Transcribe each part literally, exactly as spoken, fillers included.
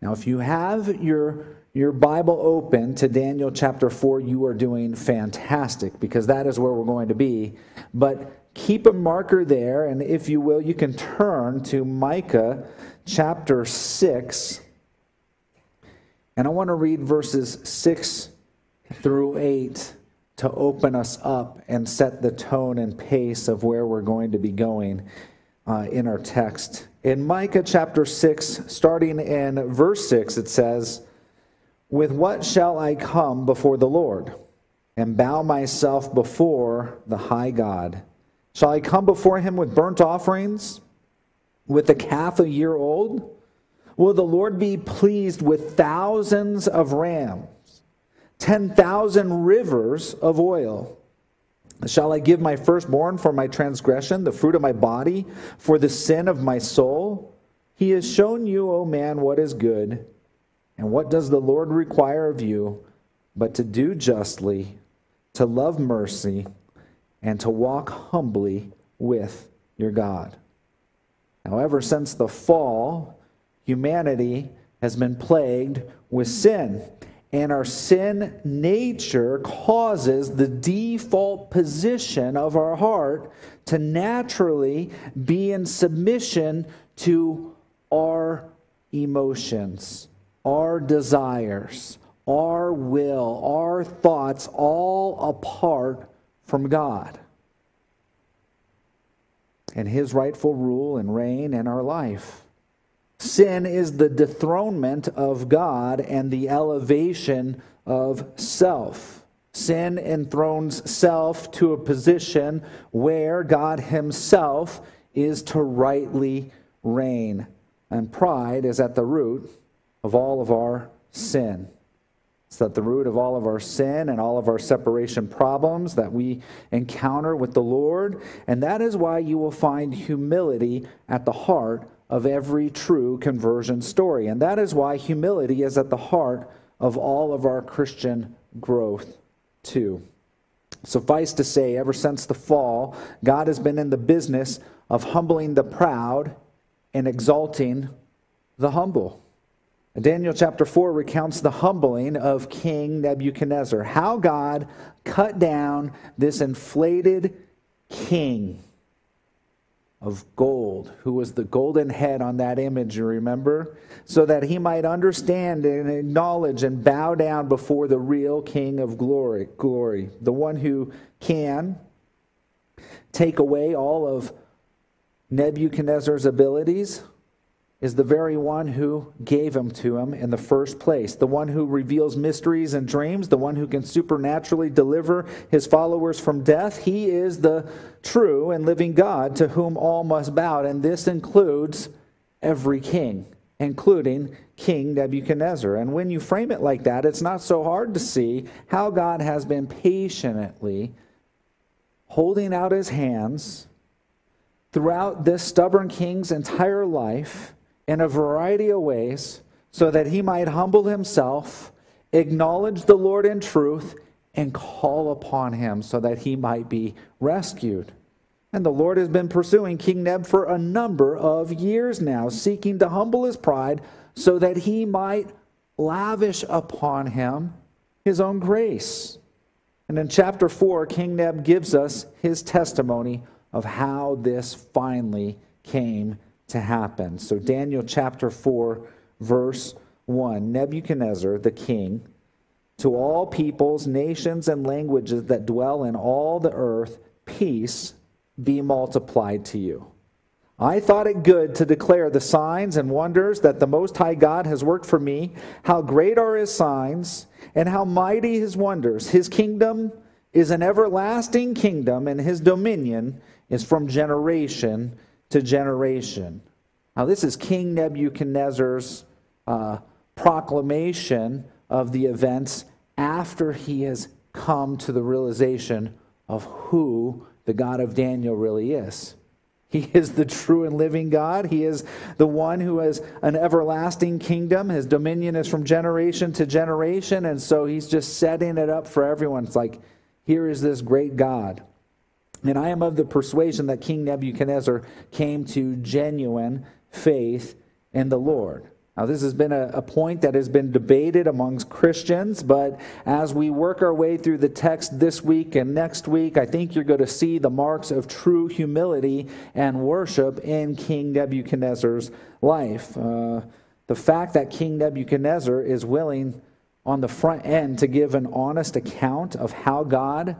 Now, if you have your, your Bible open to Daniel chapter four, you are doing fantastic, because that is where we're going to be. But keep a marker there, and if you will, you can turn to Micah chapter six. And I want to read verses six through eight to open us up and set the tone and pace of where we're going to be going uh, in our text. In Micah chapter six, starting in verse six, it says, "With what shall I come before the Lord, and bow myself before the high God? Shall I come before him with burnt offerings, with a calf a year old? Will the Lord be pleased with thousands of rams, ten thousand rivers of oil? Shall I give my firstborn for my transgression, the fruit of my body, for the sin of my soul? He has shown you, O man, what is good. And what does the Lord require of you, but to do justly, to love mercy, and to walk humbly with your God?" Now, ever since the fall, humanity has been plagued with sin. And our sin nature causes the default position of our heart to naturally be in submission to our emotions, our desires, our will, our thoughts, all apart from God and his rightful rule and reign in our life. Sin is the dethronement of God and the elevation of self. Sin enthrones self to a position where God himself is to rightly reign. And pride is at the root of all of our sin. It's at the root of all of our sin and all of our separation problems that we encounter with the Lord. And that is why you will find humility at the heart of every true conversion story. And that is why humility is at the heart of all of our Christian growth too. Suffice to say, ever since the fall, God has been in the business of humbling the proud and exalting the humble. Daniel chapter four recounts the humbling of King Nebuchadnezzar, how God cut down this inflated king of gold, who was the golden head on that image, you remember? So that he might understand and acknowledge and bow down before the real King of glory, glory, the one who can take away all of Nebuchadnezzar's abilities, is the very one who gave him to him in the first place, the one who reveals mysteries and dreams, the one who can supernaturally deliver his followers from death. He is the true and living God to whom all must bow, and this includes every king, including King Nebuchadnezzar. And when you frame it like that, it's not so hard to see how God has been patiently holding out his hands throughout this stubborn king's entire life in a variety of ways, so that he might humble himself, acknowledge the Lord in truth, and call upon him so that he might be rescued. And the Lord has been pursuing King Neb for a number of years now, seeking to humble his pride so that he might lavish upon him his own grace. And in chapter four, King Neb gives us his testimony of how this finally came to happen. So Daniel chapter four, verse one, Nebuchadnezzar, the king, to all peoples, nations, and languages that dwell in all the earth, peace be multiplied to you. I thought it good to declare the signs and wonders that the Most High God has worked for me. How great are his signs, and how mighty his wonders. His kingdom is an everlasting kingdom, and his dominion is from generation to generation. Now, this is King Nebuchadnezzar's uh, proclamation of the events after he has come to the realization of who the God of Daniel really is. He is the true and living God. He is the one who has an everlasting kingdom. His dominion is from generation to generation, and so he's just setting it up for everyone. It's like, here is this great God. And I am of the persuasion that King Nebuchadnezzar came to genuine faith in the Lord. Now, this has been a, a point that has been debated amongst Christians, but as we work our way through the text this week and next week, I think you're going to see the marks of true humility and worship in King Nebuchadnezzar's life. Uh, the fact that King Nebuchadnezzar is willing on the front end to give an honest account of how God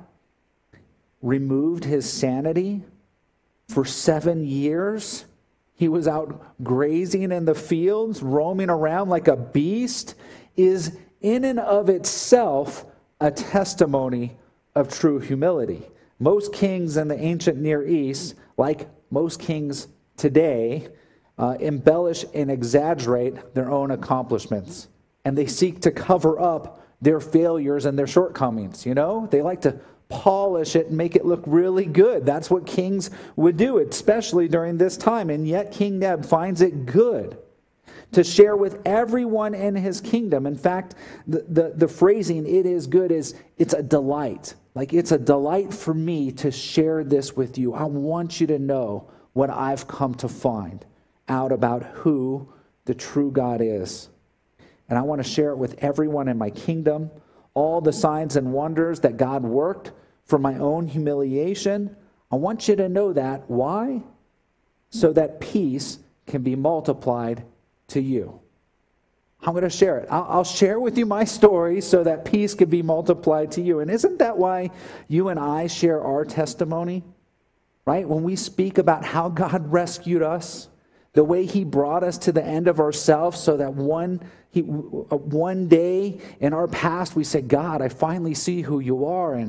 removed his sanity for seven years. He was out grazing in the fields, roaming around like a beast, is in and of itself a testimony of true humility. Most kings in the ancient Near East, like most kings today, uh, embellish and exaggerate their own accomplishments. And they seek to cover up their failures and their shortcomings. You know, they like to polish it and make it look really good. That's what kings would do, especially during this time. And yet King Neb finds it good to share with everyone in his kingdom. In fact, the, the, the phrasing, "it is good," is it's a delight. Like, it's a delight for me to share this with you. I want you to know what I've come to find out about who the true God is. And I want to share it with everyone in my kingdom. All the signs and wonders that God worked for my own humiliation. I want you to know that. Why? So that peace can be multiplied to you. I'm going to share it. I'll, I'll share with you my story so that peace can be multiplied to you. And isn't that why you and I share our testimony? Right? When we speak about how God rescued us, the way he brought us to the end of ourselves so that one, he, one day in our past we said, "God, I finally see who you are, and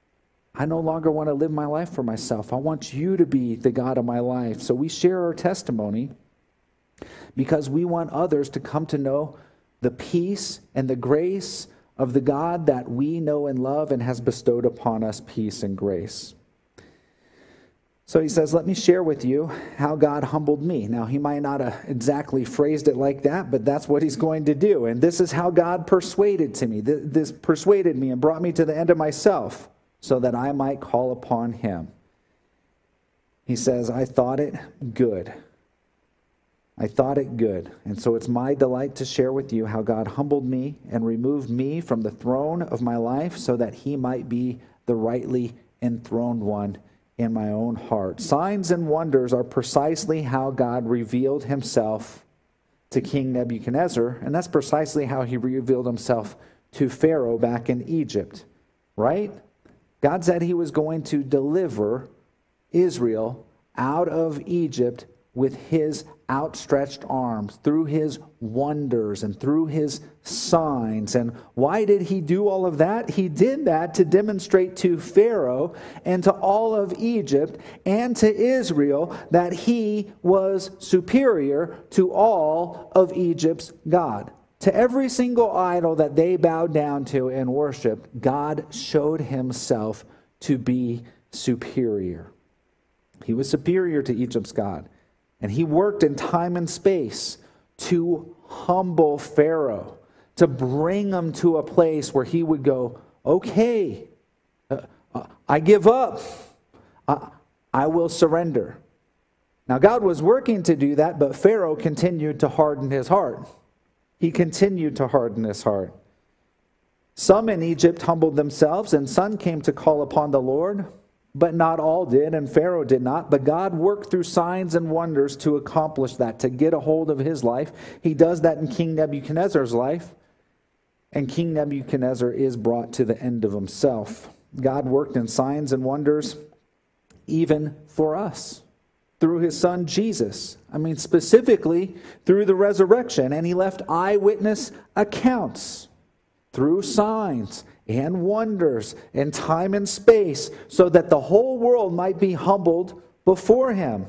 I no longer want to live my life for myself. I want you to be the God of my life." So we share our testimony because we want others to come to know the peace and the grace of the God that we know and love and has bestowed upon us peace and grace. So he says, "Let me share with you how God humbled me." Now, he might not have exactly phrased it like that, but that's what he's going to do. "And this is how God persuaded to me. This persuaded me and brought me to the end of myself so that I might call upon him." He says, "I thought it good. I thought it good. And so it's my delight to share with you how God humbled me and removed me from the throne of my life so that he might be the rightly enthroned one in my own heart." Signs and wonders are precisely how God revealed himself to King Nebuchadnezzar, and that's precisely how he revealed himself to Pharaoh back in Egypt, right? God said he was going to deliver Israel out of Egypt with his outstretched arms, through his wonders and through his signs. And why did he do all of that? He did that to demonstrate to Pharaoh and to all of Egypt and to Israel that he was superior to all of Egypt's God. To every single idol that they bowed down to and worshiped, God showed himself to be superior. He was superior to Egypt's God. And he worked in time and space to humble Pharaoh, to bring him to a place where he would go, "Okay, uh, uh, I give up. Uh, I will surrender." Now, God was working to do that, but Pharaoh continued to harden his heart. He continued to harden his heart. Some in Egypt humbled themselves, and some came to call upon the Lord. But not all did, and Pharaoh did not. But God worked through signs and wonders to accomplish that, to get a hold of his life. He does that in King Nebuchadnezzar's life. And King Nebuchadnezzar is brought to the end of himself. God worked in signs and wonders even for us through his son Jesus. I mean, specifically through the resurrection. And he left eyewitness accounts through signs and wonders in time and space so that the whole world might be humbled before him.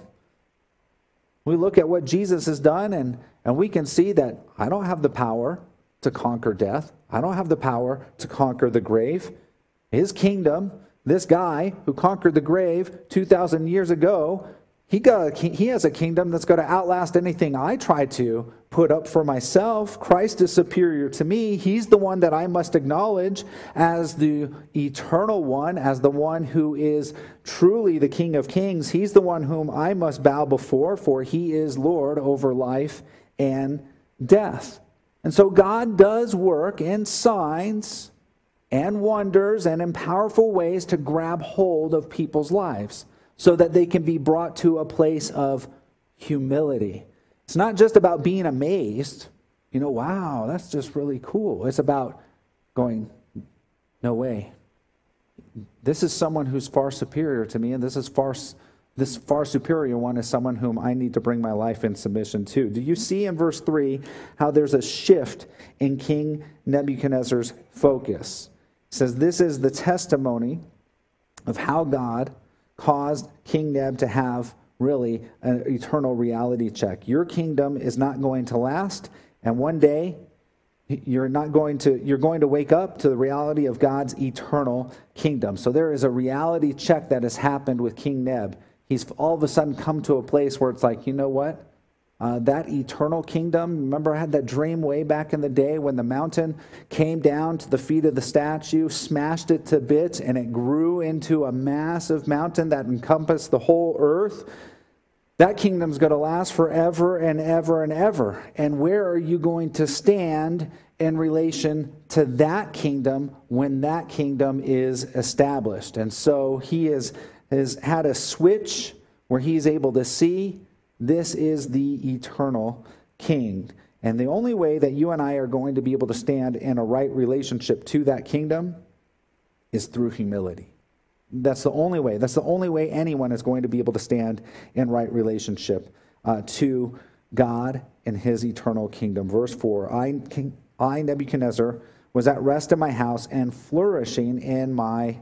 We look at what Jesus has done and, and we can see that I don't have the power to conquer death. I don't have the power to conquer the grave. His kingdom, this guy who conquered the grave two thousand years ago, He got, he has a kingdom that's going to outlast anything I try to put up for myself. Christ is superior to me. He's the one that I must acknowledge as the eternal one, as the one who is truly the King of Kings. He's the one whom I must bow before, for he is Lord over life and death. And so God does work in signs and wonders and in powerful ways to grab hold of people's lives so that they can be brought to a place of humility. It's not just about being amazed, you know, wow, that's just really cool. It's about going, no way. This is someone who's far superior to me, and this is far this far superior one is someone whom I need to bring my life in submission to. Do you see in verse three how there's a shift in King Nebuchadnezzar's focus? It says this is the testimony of how God caused King Neb to have really an eternal reality check. Your kingdom is not going to last, and one day you're not going to you're going to wake up to the reality of God's eternal kingdom. So there is a reality check that has happened with King Neb. He's all of a sudden come to a place where it's like, you know what? Uh, that eternal kingdom, remember I had that dream way back in the day when the mountain came down to the feet of the statue, smashed it to bits, and it grew into a massive mountain that encompassed the whole earth. That kingdom's going to last forever and ever and ever. And where are you going to stand in relation to that kingdom when that kingdom is established? And so he is, has had a switch where he's able to see this is the eternal king. And the only way that you and I are going to be able to stand in a right relationship to that kingdom is through humility. That's the only way. That's the only way anyone is going to be able to stand in right relationship uh, to God and his eternal kingdom. Verse four, I, King, I, Nebuchadnezzar, was at rest in my house and flourishing in my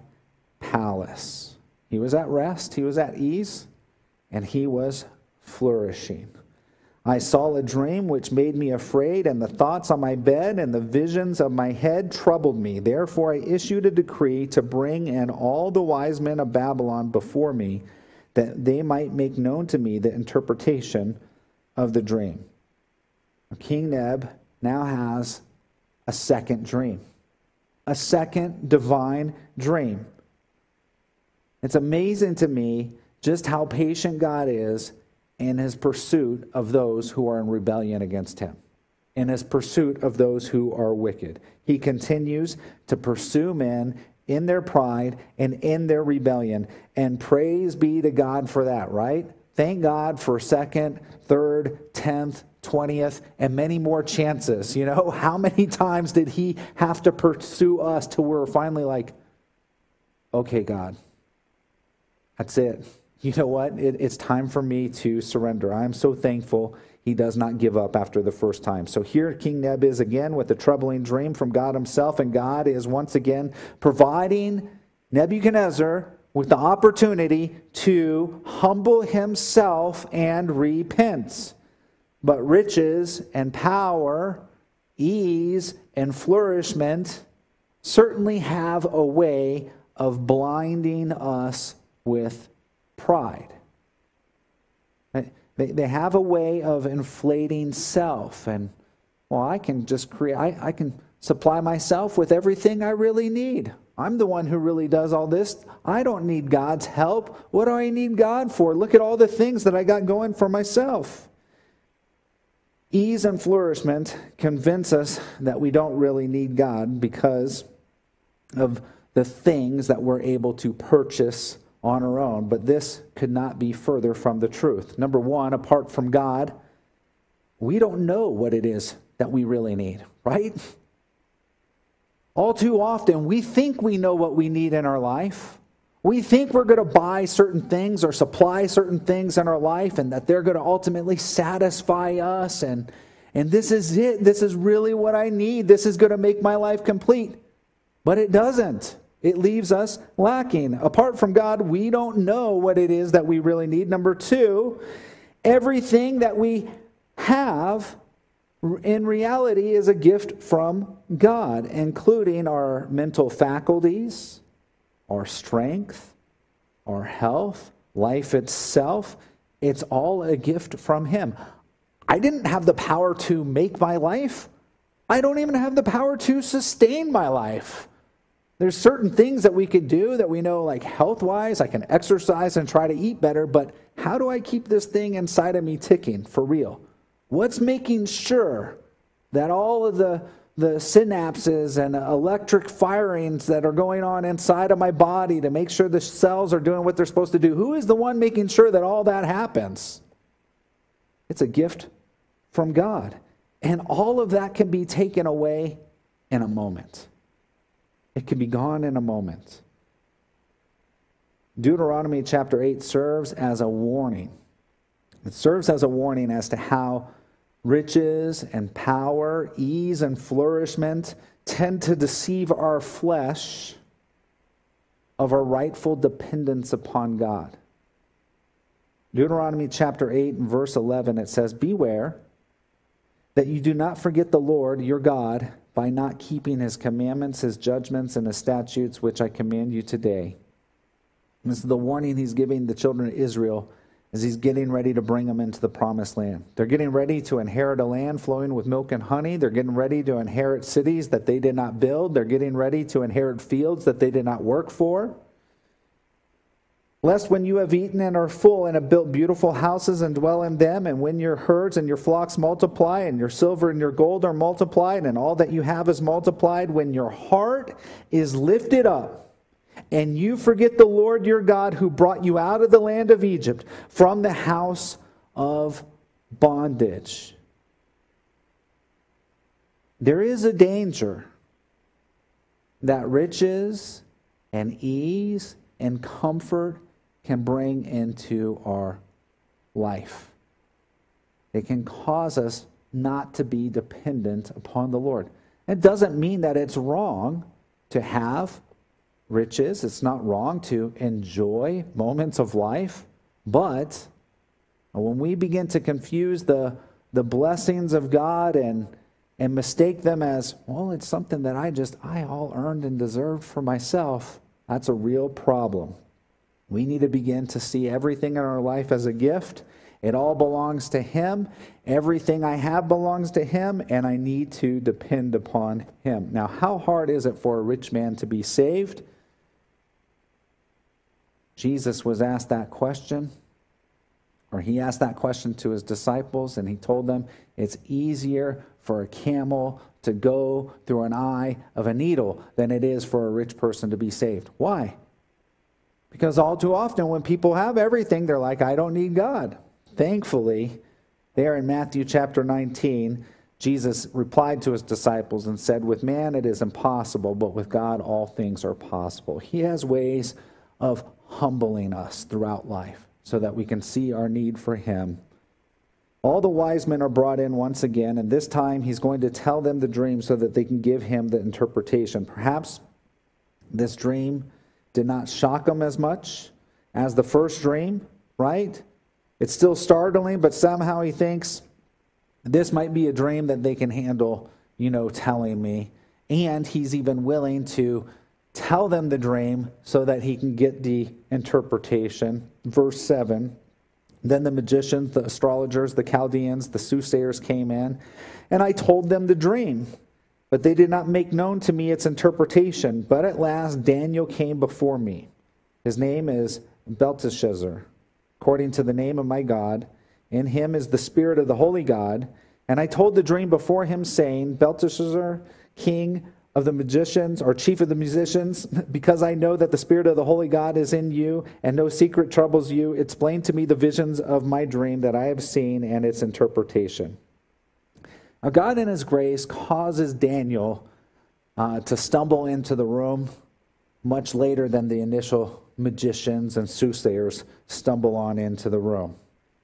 palace. He was at rest, he was at ease, and he was flourishing. I saw a dream which made me afraid, and the thoughts on my bed and the visions of my head troubled me. Therefore I issued a decree to bring in all the wise men of Babylon before me, that they might make known to me the interpretation of the dream. King Neb now has a second dream, a second divine dream. It's amazing to me just how patient God is in his pursuit of those who are in rebellion against him, in his pursuit of those who are wicked. He continues to pursue men in their pride and in their rebellion, and praise be to God for that, right? Thank God for second, third, tenth, twentieth, and many more chances. You know, how many times did he have to pursue us till we're finally like, okay, God, that's it. You know what? It, it's time for me to surrender. I am so thankful he does not give up after the first time. So here King Neb is again with a troubling dream from God himself, and God is once again providing Nebuchadnezzar with the opportunity to humble himself and repent. But riches and power, ease and flourishment certainly have a way of blinding us with pride. They, they have a way of inflating self, and well, I can just create, I, I can supply myself with everything I really need. I'm the one who really does all this. I don't need God's help. What do I need God for? Look at all the things that I got going for myself. Ease and flourishment convince us that we don't really need God because of the things that we're able to purchase on our own, but this could not be further from the truth. Number one, apart from God, we don't know what it is that we really need, right? All too often, we think we know what we need in our life. We think we're going to buy certain things or supply certain things in our life and that they're going to ultimately satisfy us, and, and this is it. This is really what I need. This is going to make my life complete. But it doesn't. It leaves us lacking. Apart from God, we don't know what it is that we really need. Number two, everything that we have in reality is a gift from God, including our mental faculties, our strength, our health, life itself. It's all a gift from him. I didn't have the power to make my life. I don't even have the power to sustain my life. There's certain things that we could do that we know, like health-wise, I can exercise and try to eat better, but how do I keep this thing inside of me ticking for real? What's making sure that all of the, the synapses and electric firings that are going on inside of my body to make sure the cells are doing what they're supposed to do, who is the one making sure that all that happens? It's a gift from God. And all of that can be taken away in a moment. It can be gone in a moment. Deuteronomy chapter eight serves as a warning. It serves as a warning as to how riches and power, ease and flourishment tend to deceive our flesh of our rightful dependence upon God. Deuteronomy chapter eight and verse eleven, it says, "Beware that you do not forget the Lord your God by not keeping his commandments, his judgments, and his statutes, which I command you today." And this is the warning he's giving the children of Israel as he's getting ready to bring them into the promised land. They're getting ready to inherit a land flowing with milk and honey. They're getting ready to inherit cities that they did not build. They're getting ready to inherit fields that they did not work for. "Lest when you have eaten and are full and have built beautiful houses and dwell in them, and when your herds and your flocks multiply, and your silver and your gold are multiplied, and all that you have is multiplied, when your heart is lifted up, and you forget the Lord your God who brought you out of the land of Egypt from the house of bondage." There is a danger that riches and ease and comfort can bring into our life. It can cause us not to be dependent upon the Lord. It doesn't mean that it's wrong to have riches. It's not wrong to enjoy moments of life. But when we begin to confuse the, the blessings of God and, and mistake them as, well, it's something that I just, I all earned and deserved for myself, that's a real problem. We need to begin to see everything in our life as a gift. It all belongs to him. Everything I have belongs to him, and I need to depend upon him. Now, how hard is it for a rich man to be saved? Jesus was asked that question, or he asked that question to his disciples, and he told them it's easier for a camel to go through an eye of a needle than it is for a rich person to be saved. Why? Because all too often when people have everything, they're like, I don't need God. Thankfully, there in Matthew chapter nineteen, Jesus replied to his disciples and said, with man it is impossible, but with God all things are possible. He has ways of humbling us throughout life so that we can see our need for him. All the wise men are brought in once again, and this time he's going to tell them the dream so that they can give him the interpretation. Perhaps this dream did not shock him as much as the first dream, right? It's still startling, but somehow he thinks this might be a dream that they can handle, you know, telling me. And he's even willing to tell them the dream so that he can get the interpretation. Verse seven, then the magicians, the astrologers, the Chaldeans, the soothsayers came in, and I told them the dream, but they did not make known to me its interpretation. But at last Daniel came before me. His name is Belteshazzar, according to the name of my God. In him is the spirit of the holy God. And I told the dream before him, saying, Belteshazzar, king of the magicians, or chief of the musicians, because I know that the spirit of the holy God is in you, and no secret troubles you, explain to me the visions of my dream that I have seen and its interpretation. Now, God in his grace causes Daniel uh, to stumble into the room much later than the initial magicians and soothsayers stumble on into the room.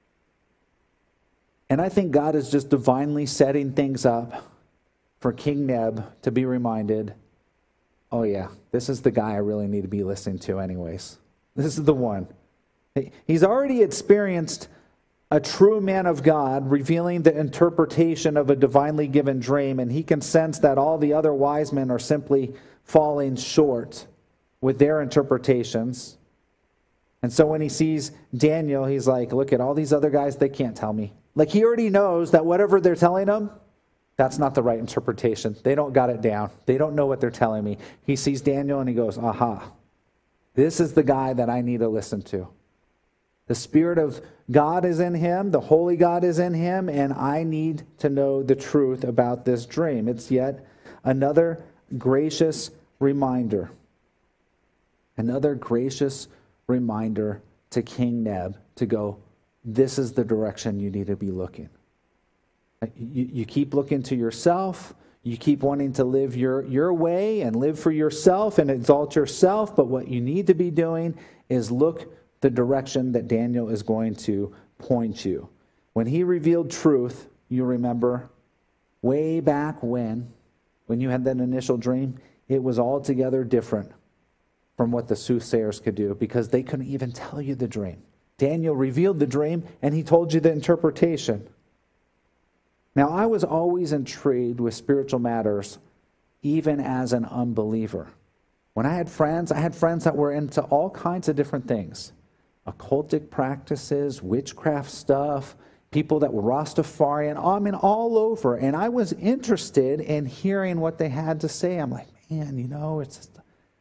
And I think God is just divinely setting things up for King Neb to be reminded, oh yeah, this is the guy I really need to be listening to anyways. This is the one. He's already experienced a true man of God revealing the interpretation of a divinely given dream, and he can sense that all the other wise men are simply falling short with their interpretations. And so when he sees Daniel, he's like, look at all these other guys, they can't tell me. Like, he already knows that whatever they're telling him, that's not the right interpretation. They don't got it down. They don't know what they're telling me. He sees Daniel and he goes, aha, this is the guy that I need to listen to. The Spirit of God is in him, the Holy God is in him, and I need to know the truth about this dream. It's yet another gracious reminder. Another gracious reminder to King Neb to go, this is the direction you need to be looking. You, you keep looking to yourself. You keep wanting to live your, your way and live for yourself and exalt yourself. But what you need to be doing is look the direction that Daniel is going to point you. When he revealed truth, you remember way back when, when you had that initial dream, it was altogether different from what the soothsayers could do because they couldn't even tell you the dream. Daniel revealed the dream and he told you the interpretation. Now, I was always intrigued with spiritual matters, even as an unbeliever. When I had friends, I had friends that were into all kinds of different things. Occultic practices, witchcraft stuff, people that were Rastafarian, I mean, all over. And I was interested in hearing what they had to say. I'm like, man, you know, it's just,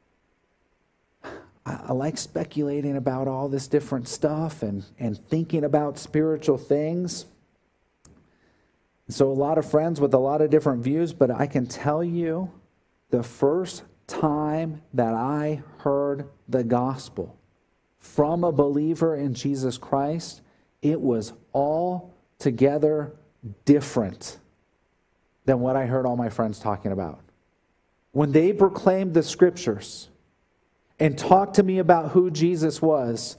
I, I like speculating about all this different stuff and, and thinking about spiritual things. So a lot of friends with a lot of different views, but I can tell you the first time that I heard the gospel from a believer in Jesus Christ, it was altogether different than what I heard all my friends talking about. When they proclaimed the scriptures and talked to me about who Jesus was,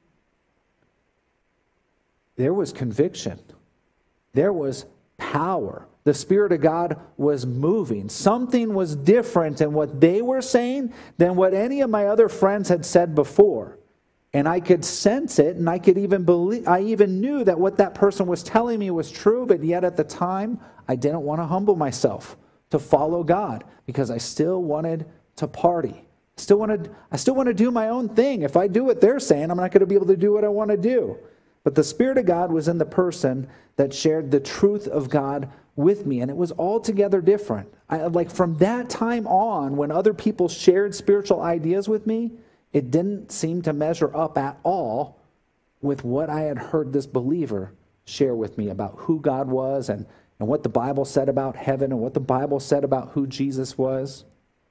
there was conviction. There was power. The Spirit of God was moving. Something was different in what they were saying than what any of my other friends had said before. And I could sense it, and I could even believe, I even knew that what that person was telling me was true, but yet at the time, I didn't want to humble myself to follow God because I still wanted to party. Still wanted, I still want to do my own thing. If I do what they're saying, I'm not going to be able to do what I want to do. But the Spirit of God was in the person that shared the truth of God with me, and it was altogether different. I, like from that time on, when other people shared spiritual ideas with me, it didn't seem to measure up at all with what I had heard this believer share with me about who God was and, and what the Bible said about heaven and what the Bible said about who Jesus was.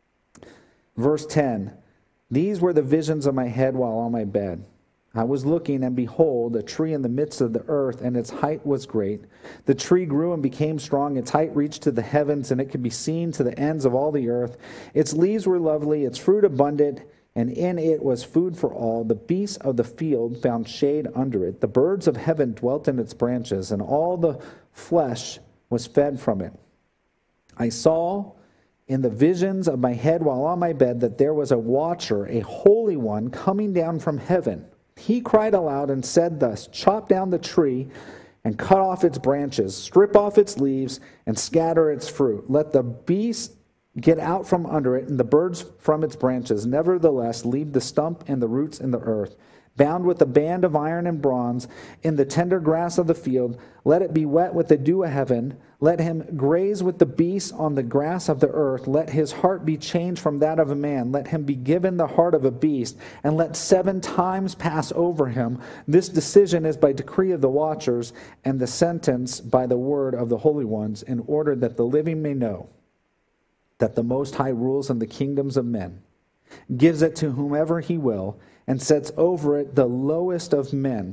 Verse ten, these were the visions of my head while on my bed. I was looking, and behold, a tree in the midst of the earth, and its height was great. The tree grew and became strong. Its height reached to the heavens, and it could be seen to the ends of all the earth. Its leaves were lovely, its fruit abundant, and in it was food for all. The beasts of the field found shade under it. The birds of heaven dwelt in its branches, and all the flesh was fed from it. I saw in the visions of my head while on my bed that there was a watcher, a holy one, coming down from heaven. He cried aloud and said thus, chop down the tree and cut off its branches, strip off its leaves and scatter its fruit. Let the beasts get out from under it and the birds from its branches. Nevertheless, leave the stump and the roots in the earth. Bound with a band of iron and bronze in the tender grass of the field, let it be wet with the dew of heaven. Let him graze with the beasts on the grass of the earth. Let his heart be changed from that of a man. Let him be given the heart of a beast, and let seven times pass over him. This decision is by decree of the watchers, and the sentence by the word of the holy ones, in order that the living may know that the Most High rules in the kingdoms of men, gives it to whomever he will, and sets over it the lowest of men.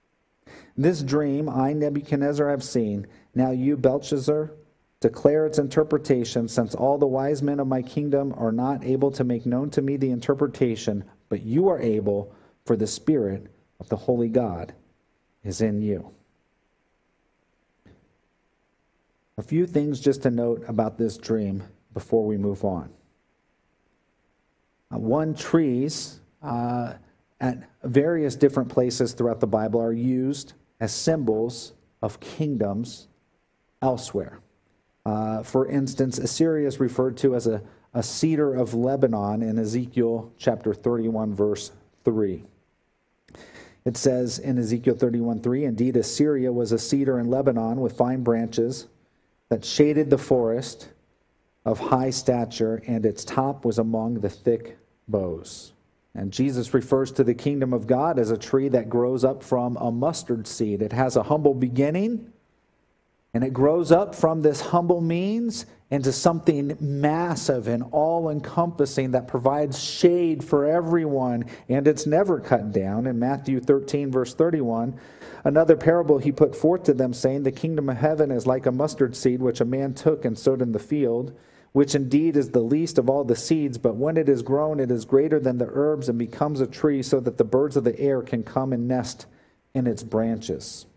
This dream I, Nebuchadnezzar, have seen. Now you, Belshazzar, declare its interpretation, since all the wise men of my kingdom are not able to make known to me the interpretation, but you are able, for the Spirit of the Holy God is in you. A few things just to note about this dream before we move on. Uh, one, trees uh, at various different places throughout the Bible are used as symbols of kingdoms elsewhere. Uh, for instance, Assyria is referred to as a, a cedar of Lebanon in Ezekiel chapter thirty-one, verse three. It says in Ezekiel thirty-one, three, indeed Assyria was a cedar in Lebanon with fine branches that shaded the forest of high stature, and its top was among the thick boughs. And Jesus refers to the kingdom of God as a tree that grows up from a mustard seed. It has a humble beginning, and it grows up from this humble means into something massive and all-encompassing that provides shade for everyone, and it's never cut down. In Matthew thirteen, verse thirty-one, another parable he put forth to them, saying, the kingdom of heaven is like a mustard seed, which a man took and sowed in the field, which indeed is the least of all the seeds, but when it is grown, it is greater than the herbs and becomes a tree, so that the birds of the air can come and nest in its branches.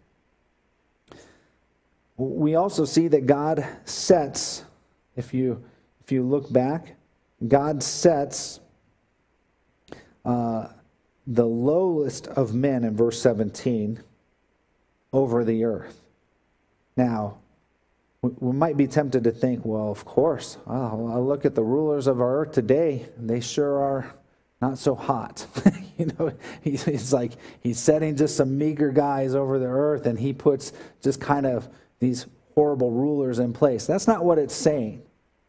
We also see that God sets, if you if you look back, God sets uh, the lowest of men in verse seventeen over the earth. Now, we might be tempted to think, well, of course, oh, I look at the rulers of our earth today, and they sure are not so hot. you know, he's, he's like, he's setting just some meager guys over the earth, and he puts just kind of these horrible rulers in place. That's not what it's saying.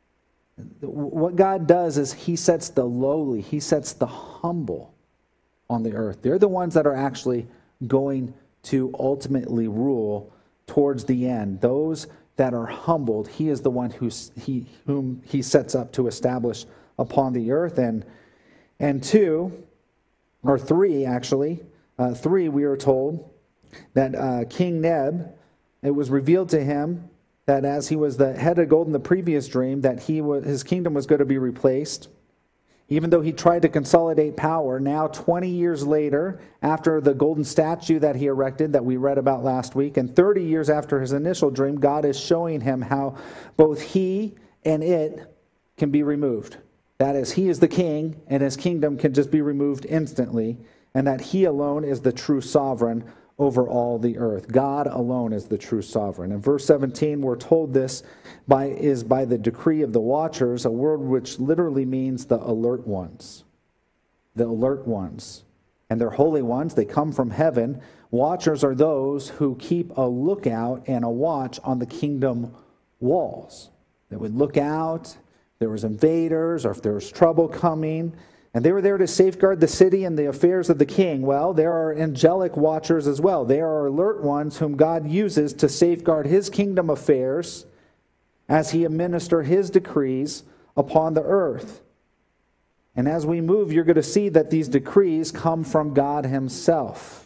What God does is he sets the lowly, he sets the humble on the earth. They're the ones that are actually going to ultimately rule towards the end. Those that are humbled, he is the one who's, he, whom he sets up to establish upon the earth. And, and two, or three actually, uh, three, we are told that uh, King Neb, it was revealed to him that as he was the head of gold in the previous dream, that he was, his kingdom was going to be replaced. Even though he tried to consolidate power, now twenty years later, after the golden statue that he erected that we read about last week, and thirty years after his initial dream, God is showing him how both he and it can be removed. That is, he is the king, and his kingdom can just be removed instantly, and that he alone is the true sovereign over all the earth. God alone is the true sovereign. In verse seventeen, we're told this by is by the decree of the watchers, a word which literally means the alert ones. The alert ones. And they're holy ones. They come from heaven. Watchers are those who keep a lookout and a watch on the kingdom walls. They would look out if there was invaders or if there was trouble coming. And they were there to safeguard the city and the affairs of the king. Well, there are angelic watchers as well. They are alert ones whom God uses to safeguard his kingdom affairs as he administers his decrees upon the earth. And as we move, you're going to see that these decrees come from God himself.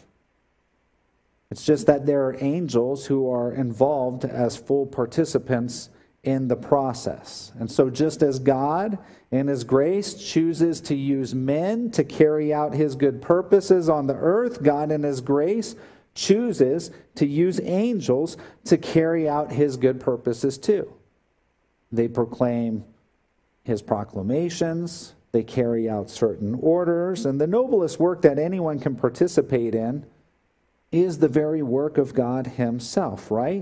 It's just that there are angels who are involved as full participants in the process. And so just as God in his grace chooses to use men to carry out his good purposes on the earth, God in his grace chooses to use angels to carry out his good purposes too. They proclaim his proclamations, they carry out certain orders, and the noblest work that anyone can participate in is the very work of God himself, right?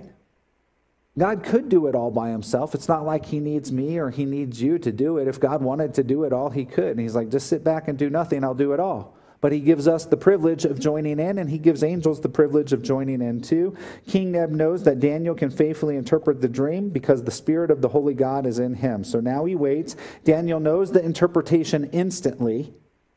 God could do it all by himself. It's not like he needs me or he needs you to do it. If God wanted to do it all, he could. And he's like, just sit back and do nothing, I'll do it all. But he gives us the privilege of joining in, and he gives angels the privilege of joining in too. King Neb knows that Daniel can faithfully interpret the dream because the Spirit of the Holy God is in him. So now he waits. Daniel knows the interpretation instantly.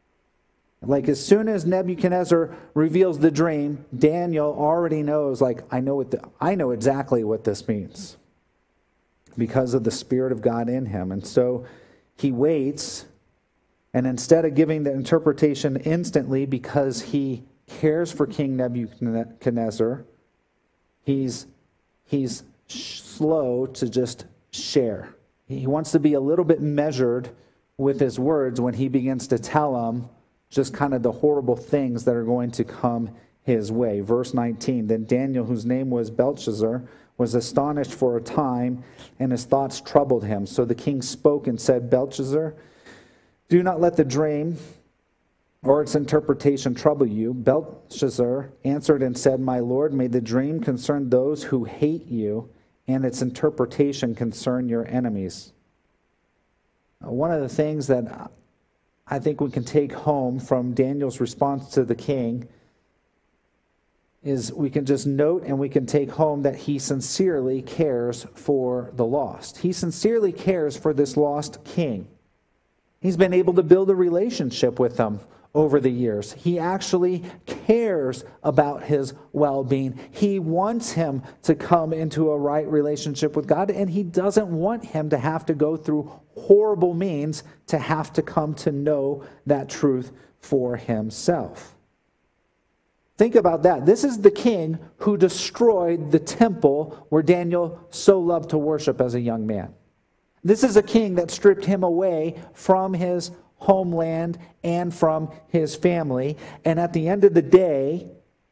Like as soon as Nebuchadnezzar reveals the dream, Daniel already knows, like, I know what the, I know exactly what this means because of the Spirit of God in him. And so he waits, and instead of giving the interpretation instantly because he cares for King Nebuchadnezzar, he's, he's slow to just share. He wants to be a little bit measured with his words when he begins to tell him just kind of the horrible things that are going to come his way. Verse nineteen, then Daniel, whose name was Belshazzar, was astonished for a time, and his thoughts troubled him. So the king spoke and said, Belshazzar, do not let the dream or its interpretation trouble you. Belshazzar answered and said, my lord, may the dream concern those who hate you, and its interpretation concern your enemies. One of the things that I think we can take home from Daniel's response to the king is we can just note and we can take home that he sincerely cares for the lost. He sincerely cares for this lost king. He's been able to build a relationship with them over the years. He actually cares about his well-being. He wants him to come into a right relationship with God, and he doesn't want him to have to go through horrible means to have to come to know that truth for himself. Think about that. This is the king who destroyed the temple where Daniel so loved to worship as a young man. This is a king that stripped him away from his homeland and from his family. And at the end of the day,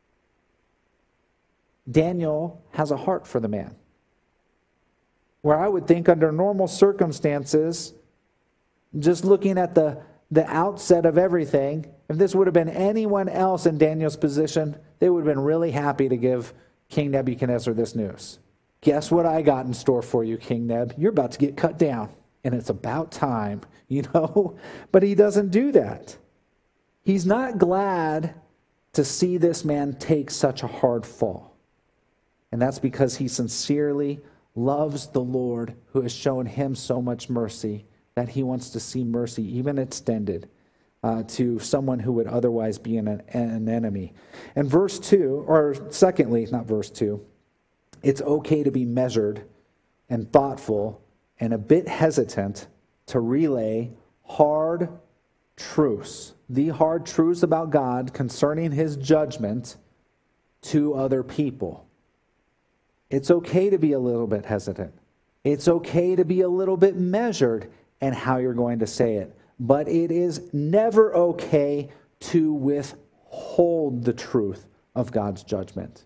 Daniel has a heart for the man. Where I would think under normal circumstances, just looking at the, the outset of everything, if this would have been anyone else in Daniel's position, they would have been really happy to give King Nebuchadnezzar this news. Guess what I got in store for you, King Neb? You're about to get cut down, and it's about time, you know? But he doesn't do that. He's not glad to see this man take such a hard fall. And that's because he sincerely loves the Lord who has shown him so much mercy that he wants to see mercy even extended uh, to someone who would otherwise be an, an enemy. And verse two, or secondly, not verse two, it's okay to be measured and thoughtful and a bit hesitant to relay hard truths, the hard truths about God concerning his judgment to other people. It's okay to be a little bit hesitant. It's okay to be a little bit measured in how you're going to say it. But it is never okay to withhold the truth of God's judgment.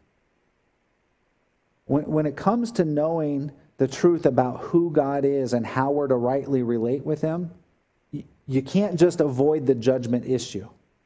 When, when it comes to knowing the truth about who God is and how we're to rightly relate with him, you, you can't just avoid the judgment issue.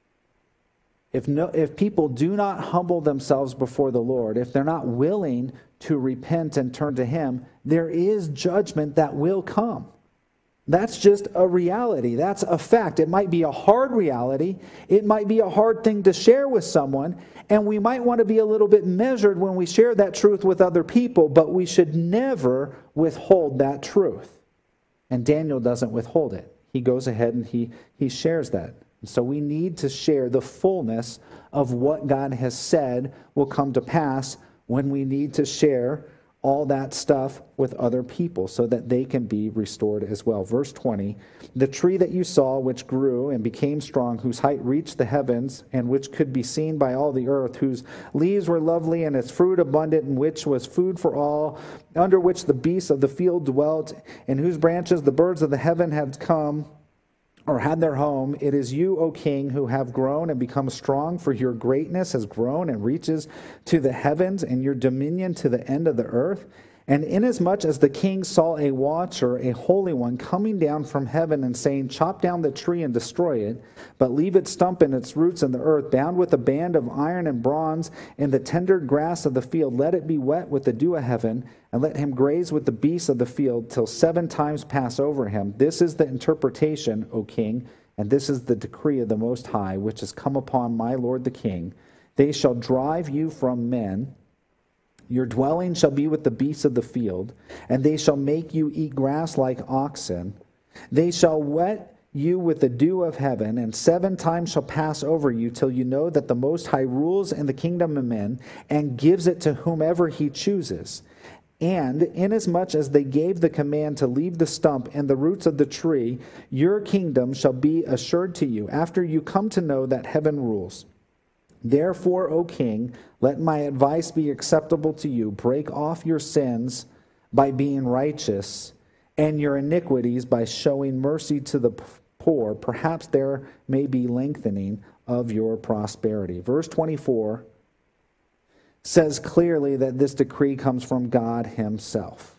If, no, if people do not humble themselves before the Lord, if they're not willing to repent and turn to him, there is judgment that will come. That's just a reality. That's a fact. It might be a hard reality. It might be a hard thing to share with someone. And we might want to be a little bit measured when we share that truth with other people, but we should never withhold that truth. And Daniel doesn't withhold it. He goes ahead and he, he shares that. And so we need to share the fullness of what God has said will come to pass when we need to share all that stuff with other people so that they can be restored as well. Verse twenty, the tree that you saw which grew and became strong, whose height reached the heavens, and which could be seen by all the earth, whose leaves were lovely and its fruit abundant, and which was food for all, under which the beasts of the field dwelt, in whose branches the birds of the heaven had come, or had their home. It is you, O king, who have grown and become strong, for your greatness has grown and reaches to the heavens, and your dominion to the end of the earth. And inasmuch as the king saw a watcher, a holy one, coming down from heaven and saying, chop down the tree and destroy it, but leave its stump and its roots in the earth, bound with a band of iron and bronze in the tender grass of the field, let it be wet with the dew of heaven, and let him graze with the beasts of the field till seven times pass over him. This is the interpretation, O king, and this is the decree of the Most High, which has come upon my lord the king. They shall drive you from men. Your dwelling shall be with the beasts of the field, and they shall make you eat grass like oxen. They shall wet you with the dew of heaven, and seven times shall pass over you till you know that the Most High rules in the kingdom of men and gives it to whomever he chooses. And inasmuch as they gave the command to leave the stump and the roots of the tree, your kingdom shall be assured to you after you come to know that heaven rules. Therefore, O king, let my advice be acceptable to you. Break off your sins by being righteous, and your iniquities by showing mercy to the poor. Perhaps there may be lengthening of your prosperity. Verse twenty-four says clearly that this decree comes from God himself.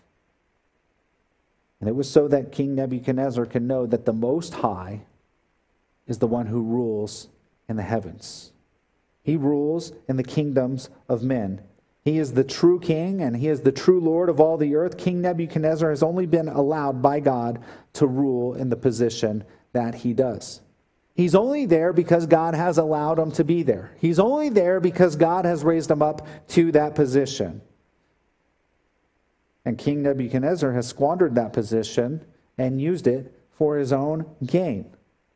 And it was so that King Nebuchadnezzar can know that the Most High is the one who rules in the heavens. He rules in the kingdoms of men. He is the true king, and he is the true Lord of all the earth. King Nebuchadnezzar has only been allowed by God to rule in the position that he does. He's only there because God has allowed him to be there. He's only there because God has raised him up to that position. And King Nebuchadnezzar has squandered that position and used it for his own gain.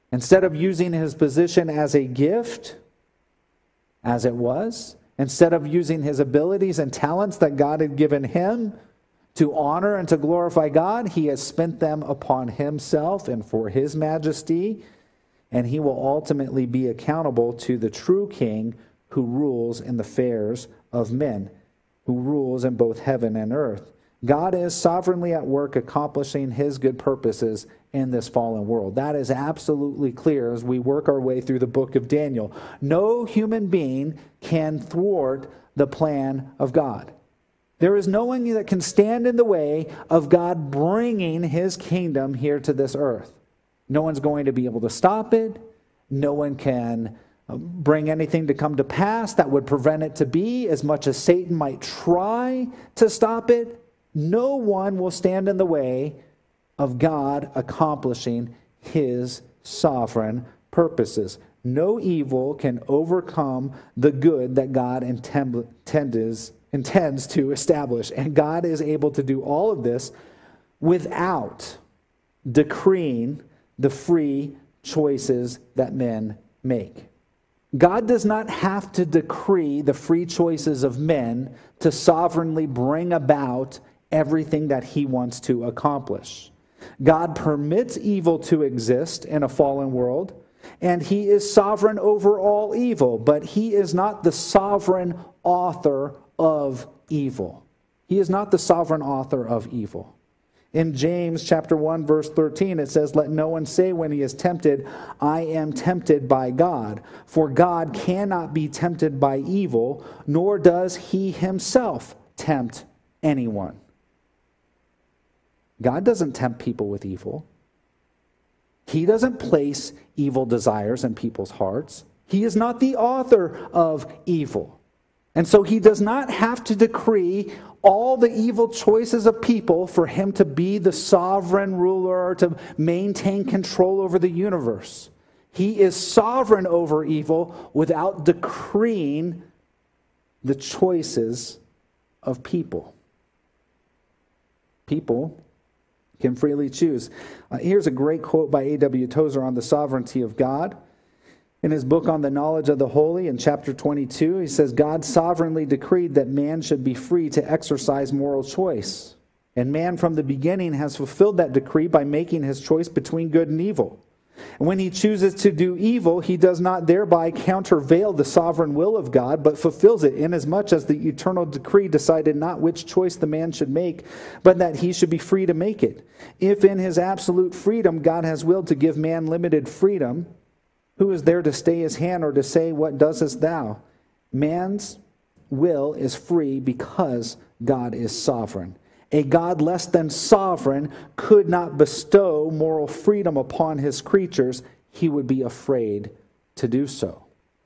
Instead of using his position as a gift, as it was, instead of using his abilities and talents that God had given him to honor and to glorify God, he has spent them upon himself and for his majesty, and he will ultimately be accountable to the true king who rules in the affairs of men, who rules in both heaven and earth. God is sovereignly at work accomplishing his good purposes in this fallen world. That is absolutely clear as we work our way through the book of Daniel. No human being can thwart the plan of God. There is no one that can stand in the way of God bringing his kingdom here to this earth. No one's going to be able to stop it. No one can bring anything to come to pass that would prevent it to be, as much as Satan might try to stop it. No one will stand in the way of God accomplishing his sovereign purposes. No evil can overcome the good that God intends, intends to establish. And God is able to do all of this without decreeing the free choices that men make. God does not have to decree the free choices of men to sovereignly bring about everything that he wants to accomplish. God permits evil to exist in a fallen world, and he is sovereign over all evil, but he is not the sovereign author of evil. He is not the sovereign author of evil. In James chapter one, verse thirteen, it says, "Let no one say when he is tempted, I am tempted by God. For God cannot be tempted by evil, nor does he himself tempt anyone." God doesn't tempt people with evil. He doesn't place evil desires in people's hearts. He is not the author of evil. And so he does not have to decree all the evil choices of people for him to be the sovereign ruler or to maintain control over the universe. He is sovereign over evil without decreeing the choices of people. People can freely choose. Uh, here's a great quote by A W Tozer on the sovereignty of God. In his book on the knowledge of the holy, in chapter twenty-two, he says, "God sovereignly decreed that man should be free to exercise moral choice. And man from the beginning has fulfilled that decree by making his choice between good and evil. And when he chooses to do evil, he does not thereby countervail the sovereign will of God, but fulfills it, inasmuch as the eternal decree decided not which choice the man should make, but that he should be free to make it. If in his absolute freedom God has willed to give man limited freedom, who is there to stay his hand or to say, 'What doest thou?' Man's will is free because God is sovereign. A God less than sovereign could not bestow moral freedom upon his creatures. He would be afraid to do so."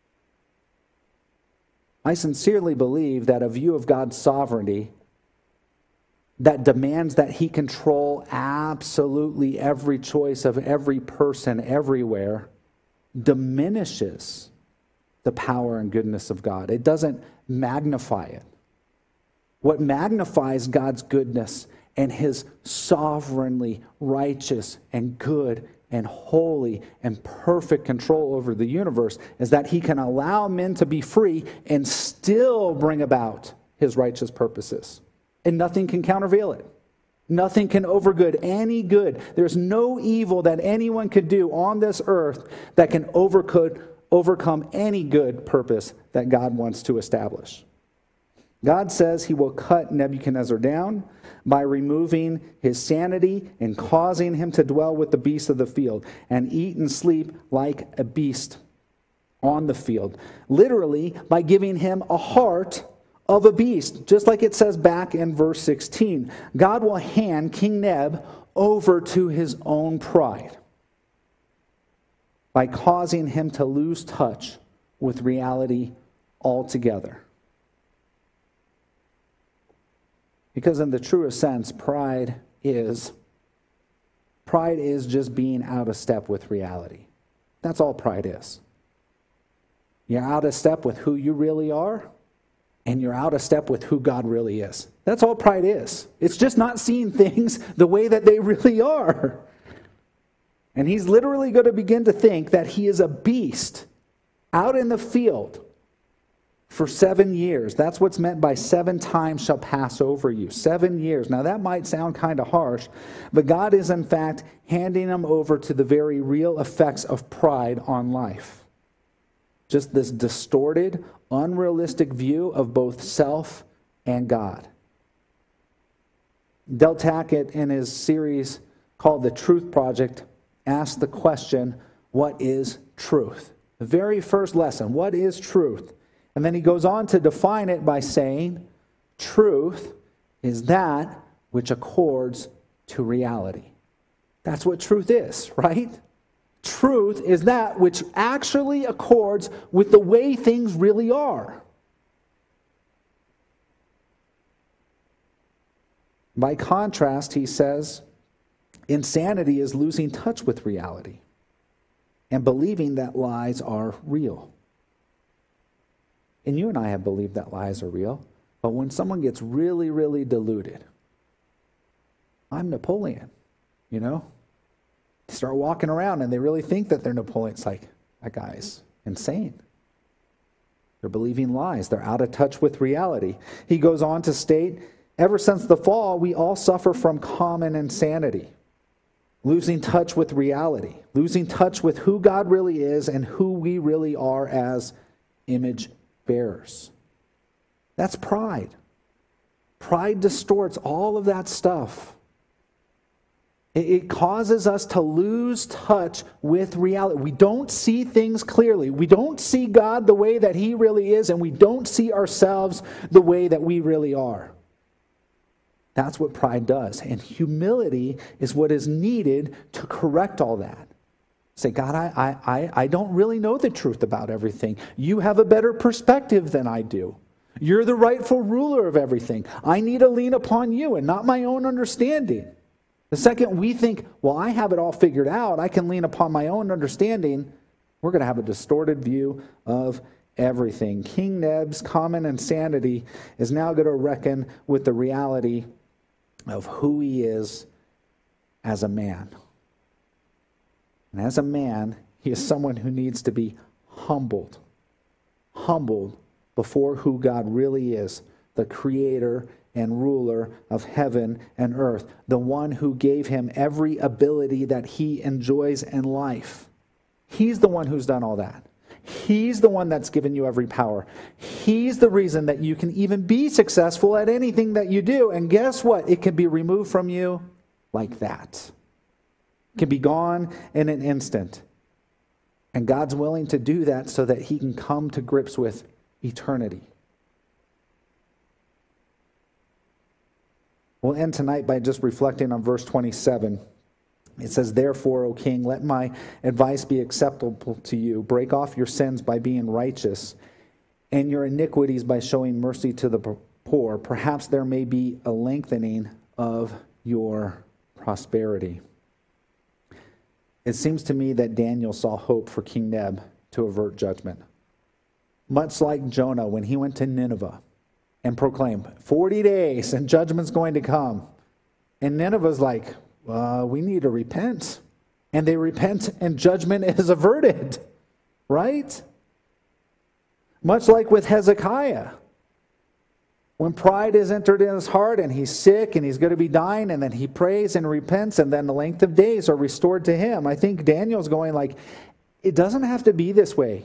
I sincerely believe that a view of God's sovereignty that demands that he control absolutely every choice of every person everywhere diminishes the power and goodness of God. It doesn't magnify it. What magnifies God's goodness and his sovereignly righteous and good and holy and perfect control over the universe is that he can allow men to be free and still bring about his righteous purposes. And nothing can countervail it. Nothing can overgood any good. There's no evil that anyone could do on this earth that can overcould, overcome any good purpose that God wants to establish. God says he will cut Nebuchadnezzar down by removing his sanity and causing him to dwell with the beasts of the field and eat and sleep like a beast on the field. Literally, by giving him a heart of a beast, just like it says back in verse sixteen. God will hand King Neb over to his own pride by causing him to lose touch with reality altogether. Because in the truest sense, pride is pride is just being out of step with reality. That's all pride is. You're out of step with who you really are, and you're out of step with who God really is. That's all pride is. It's just not seeing things the way that they really are. And he's literally going to begin to think that he is a beast out in the field for seven years. That's what's meant by seven times shall pass over you. Seven years. Now that might sound kind of harsh, but God is in fact handing him over to the very real effects of pride on life. Just this distorted, unrealistic view of both self and God. Del Tackett, in his series called The Truth Project, asked the question, what is truth? The very first lesson, what is truth? And then he goes on to define it by saying, truth is that which accords to reality. That's what truth is, right? Truth is that which actually accords with the way things really are. By contrast, he says, insanity is losing touch with reality and believing that lies are real. And you and I have believed that lies are real, but when someone gets really, really deluded, I'm Napoleon, you know? They start walking around and they really think that they're Napoleon. It's like, that guy's insane. They're believing lies. They're out of touch with reality. He goes on to state, ever since the fall, we all suffer from common insanity. Losing touch with reality. Losing touch with who God really is and who we really are as image bearers. That's pride. Pride distorts all of that stuff. It causes us to lose touch with reality. We don't see things clearly. We don't see God the way that He really is, and we don't see ourselves the way that we really are. That's what pride does. And humility is what is needed to correct all that. Say, God, I, I, I don't really know the truth about everything. You have a better perspective than I do. You're the rightful ruler of everything. I need to lean upon you and not my own understanding. The second we think, well, I have it all figured out, I can lean upon my own understanding, we're going to have a distorted view of everything. King Neb's common insanity is now going to reckon with the reality of who he is as a man. And as a man, he is someone who needs to be humbled. Humbled before who God really is, the creator and ruler of heaven and earth, the one who gave him every ability that he enjoys in life. He's the one who's done all that. He's the one that's given you every power. He's the reason that you can even be successful at anything that you do. And guess what? It can be removed from you like that. It can be gone in an instant. And God's willing to do that so that he can come to grips with eternity. We'll end tonight by just reflecting on verse twenty-seven. It says, therefore, O king, let my advice be acceptable to you. Break off your sins by being righteous, and your iniquities by showing mercy to the poor. Perhaps there may be a lengthening of your prosperity. It seems to me that Daniel saw hope for King Neb to avert judgment. Much like Jonah when he went to Nineveh and proclaimed, forty days and judgment's going to come. And Nineveh's like, uh, we need to repent. And they repent and judgment is averted. Right? Much like with Hezekiah. When pride is entered in his heart and he's sick and he's going to be dying, and then he prays and repents, and then the length of days are restored to him. I think Daniel's going like, it doesn't have to be this way.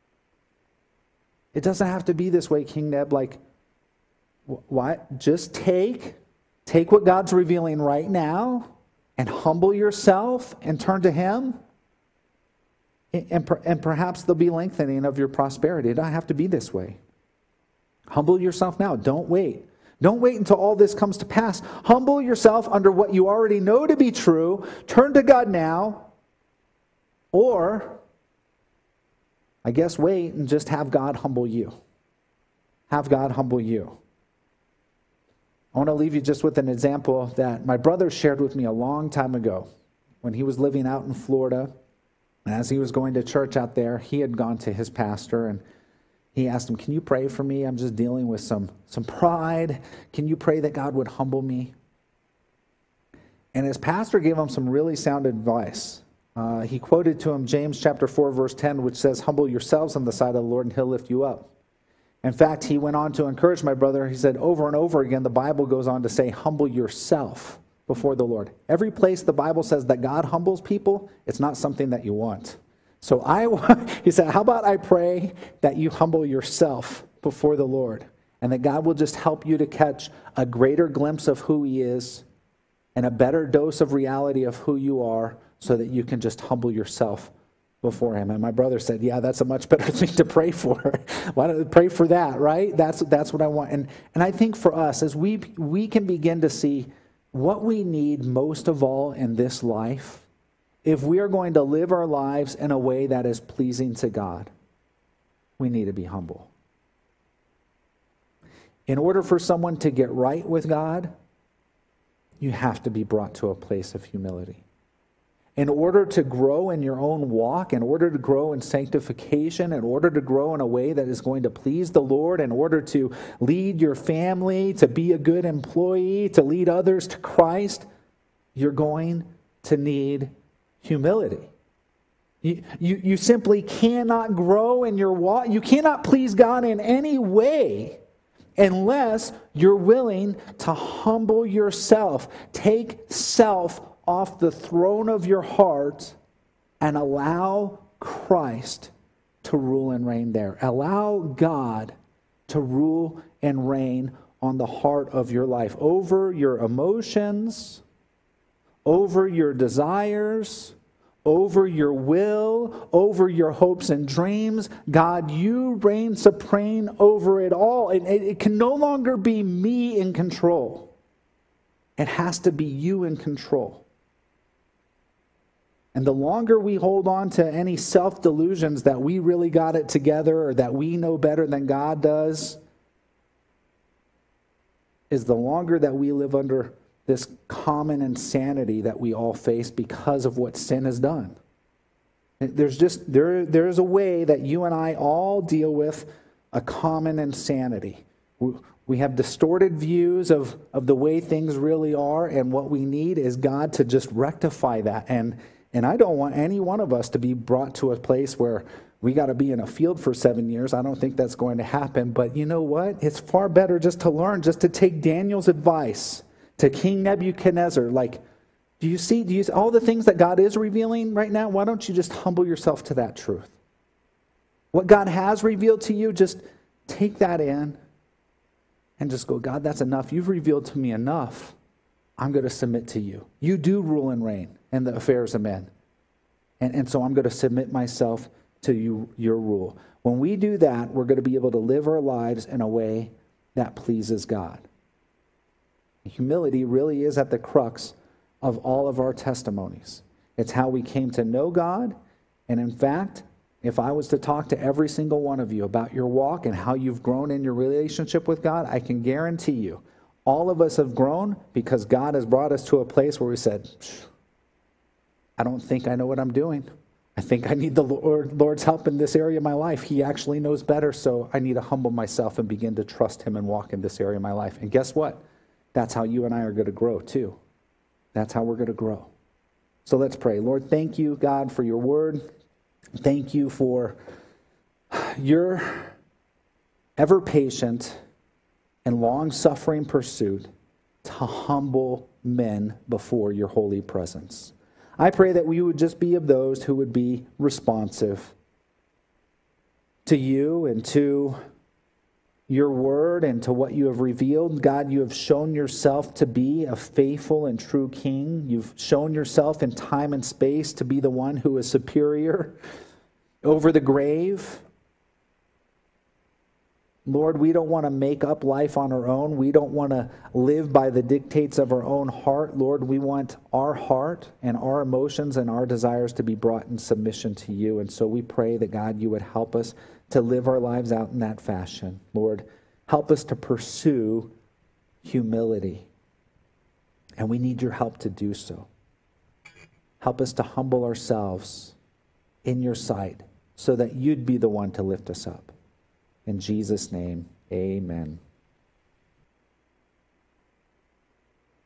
It doesn't have to be this way, King Neb. Like, why? Just take, take what God's revealing right now and humble yourself and turn to him. And, and perhaps there'll be lengthening of your prosperity. It doesn't have to be this way. Humble yourself now. Don't wait. Don't wait until all this comes to pass. Humble yourself under what you already know to be true. Turn to God now. Or, I guess, wait and just have God humble you. Have God humble you. I want to leave you just with an example that my brother shared with me a long time ago when he was living out in Florida. And as he was going to church out there, he had gone to his pastor and he asked him, can you pray for me? I'm just dealing with some, some pride. Can you pray that God would humble me? And his pastor gave him some really sound advice. Uh, he quoted to him James chapter four, verse ten, which says, humble yourselves on the side of the Lord, and he'll lift you up. In fact, he went on to encourage my brother. He said, over and over again, the Bible goes on to say, humble yourself before the Lord. Every place the Bible says that God humbles people, it's not something that you want. So I, he said, how about I pray that you humble yourself before the Lord, and that God will just help you to catch a greater glimpse of who he is and a better dose of reality of who you are, so that you can just humble yourself before him. And my brother said, yeah, that's a much better thing to pray for. Why don't we pray for that, right? That's that's what I want. And and I think for us, as we we can begin to see what we need most of all in this life, if we are going to live our lives in a way that is pleasing to God, we need to be humble. In order for someone to get right with God, you have to be brought to a place of humility. In order to grow in your own walk, in order to grow in sanctification, in order to grow in a way that is going to please the Lord, in order to lead your family, to be a good employee, to lead others to Christ, you're going to need humility. You, you, you simply cannot grow in your walk. You cannot please God in any way unless you're willing to humble yourself. Take self off the throne of your heart and allow Christ to rule and reign there. Allow God to rule and reign on the heart of your life, over your emotions, over your desires, over your will, over your hopes and dreams. God, you reign supreme over it all. And it, it can no longer be me in control. It has to be you in control. And the longer we hold on to any self-delusions that we really got it together or that we know better than God does, is the longer that we live under this common insanity that we all face because of what sin has done. There's just, there, there's a way that you and I all deal with a common insanity. We, we have distorted views of, of the way things really are, and what we need is God to just rectify that. And And I don't want any one of us to be brought to a place where we got to be in a field for seven years. I don't think that's going to happen. But you know what? It's far better just to learn, just to take Daniel's advice to King Nebuchadnezzar. Like, do you see, do you see all the things that God is revealing right now? Why don't you just humble yourself to that truth? What God has revealed to you, just take that in and just go, God, that's enough. You've revealed to me enough. I'm going to submit to you. You do rule and reign in the affairs of men. And, and so I'm going to submit myself to you, your rule. When we do that, we're going to be able to live our lives in a way that pleases God. Humility really is at the crux of all of our testimonies. It's how we came to know God. And in fact, if I was to talk to every single one of you about your walk and how you've grown in your relationship with God, I can guarantee you, all of us have grown because God has brought us to a place where we said, I don't think I know what I'm doing. I think I need the Lord, Lord's help in this area of my life. He actually knows better, so I need to humble myself and begin to trust him and walk in this area of my life. And guess what? That's how you and I are going to grow too. That's how we're going to grow. So let's pray. Lord, thank you, God, for your word. Thank you for your ever patient and long-suffering pursuit to humble men before your holy presence. I pray that we would just be of those who would be responsive to you and to your word and to what you have revealed. God, you have shown yourself to be a faithful and true king. You've shown yourself in time and space to be the one who is superior over the grave. Lord, we don't want to make up life on our own. We don't want to live by the dictates of our own heart. Lord, we want our heart and our emotions and our desires to be brought in submission to you. And so we pray that, God, you would help us to live our lives out in that fashion. Lord, help us to pursue humility. And we need your help to do so. Help us to humble ourselves in your sight so that you'd be the one to lift us up. In Jesus' name, amen.